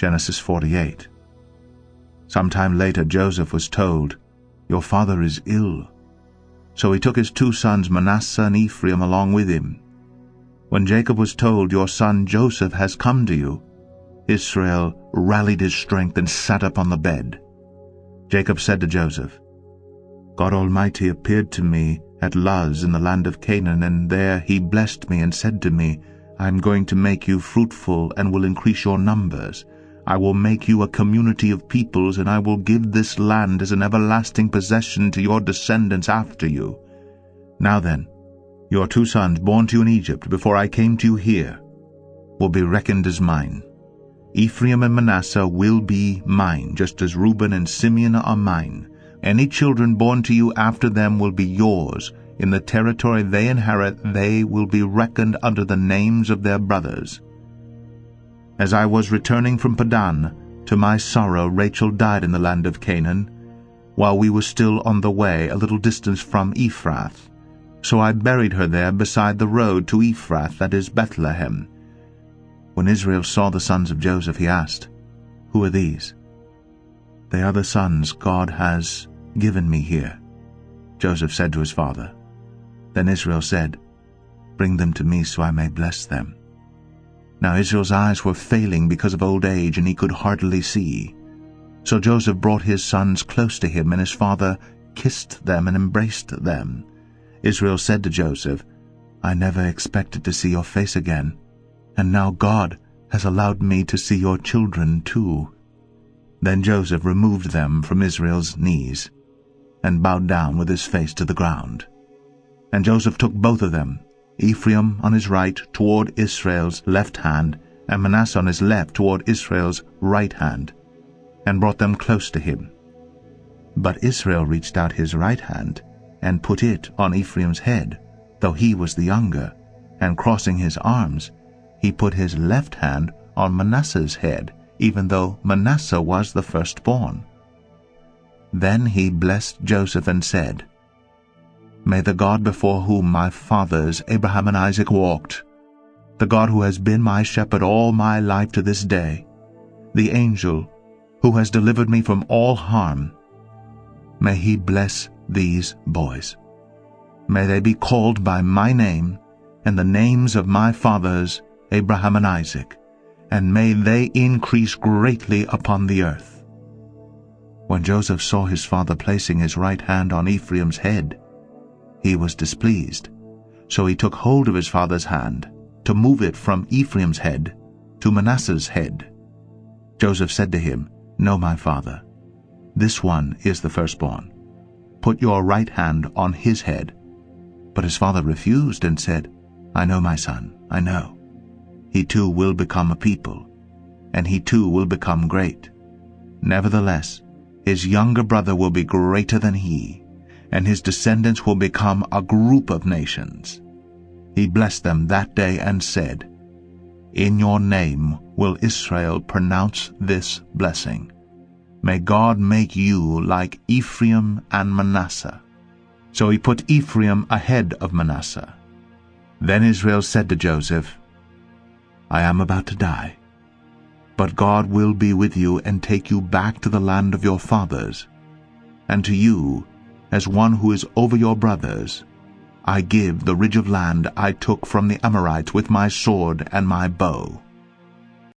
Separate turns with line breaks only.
Genesis 48. Sometime later Joseph was told, "Your father is ill." So he took his 2 sons Manasseh and Ephraim along with him. When Jacob was told, "Your son Joseph has come to you," Israel rallied his strength and sat up on the bed. Jacob said to Joseph, "God Almighty appeared to me at Luz in the land of Canaan, and there he blessed me and said to me, I am going to make you fruitful and will increase your numbers. I will make you a community of peoples, and I will give this land as an everlasting possession to your descendants after you. Now then, your 2 sons born to you in Egypt before I came to you here will be reckoned as mine. Ephraim and Manasseh will be mine, just as Reuben and Simeon are mine. Any children born to you after them will be yours. In the territory they inherit, they will be reckoned under the names of their brothers. As I was returning from Padan, to my sorrow Rachel died in the land of Canaan, while we were still on the way a little distance from Ephrath. So I buried her there beside the road to Ephrath, that is Bethlehem. When Israel saw the sons of Joseph, he asked, "Who are these?" "They are the sons God has given me here," Joseph said to his father. Then Israel said, "Bring them to me so I may bless them." Now Israel's eyes were failing because of old age, and he could hardly see. So Joseph brought his sons close to him, and his father kissed them and embraced them. Israel said to Joseph, "I never expected to see your face again, and now God has allowed me to see your children too." Then Joseph removed them from Israel's knees, and bowed down with his face to the ground. And Joseph took both of them, Ephraim on his right toward Israel's left hand, and Manasseh on his left toward Israel's right hand, and brought them close to him. But Israel reached out his right hand, and put it on Ephraim's head, though he was the younger, and crossing his arms, he put his left hand on Manasseh's head, even though Manasseh was the firstborn. Then he blessed Joseph and said, "May the God before whom my fathers Abraham and Isaac walked, the God who has been my shepherd all my life to this day, the angel who has delivered me from all harm, may he bless these boys. May they be called by my name and the names of my fathers Abraham and Isaac, and may they increase greatly upon the earth." When Joseph saw his father placing his right hand on Ephraim's head, he was displeased. So he took hold of his father's hand to move it from Ephraim's head to Manasseh's head. Joseph said to him, "No, my father, this one is the firstborn. Put your right hand on his head." But his father refused and said, "I know, my son, I know. He too will become a people, and he too will become great. Nevertheless, his younger brother will be greater than he, and his descendants will become a group of nations." He blessed them that day and said, "In your name will Israel pronounce this blessing. May God make you like Ephraim and Manasseh." So he put Ephraim ahead of Manasseh. Then Israel said to Joseph, "I am about to die, but God will be with you and take you back to the land of your fathers. And to you, as one who is over your brothers, I give the ridge of land I took from the Amorites with my sword and my bow."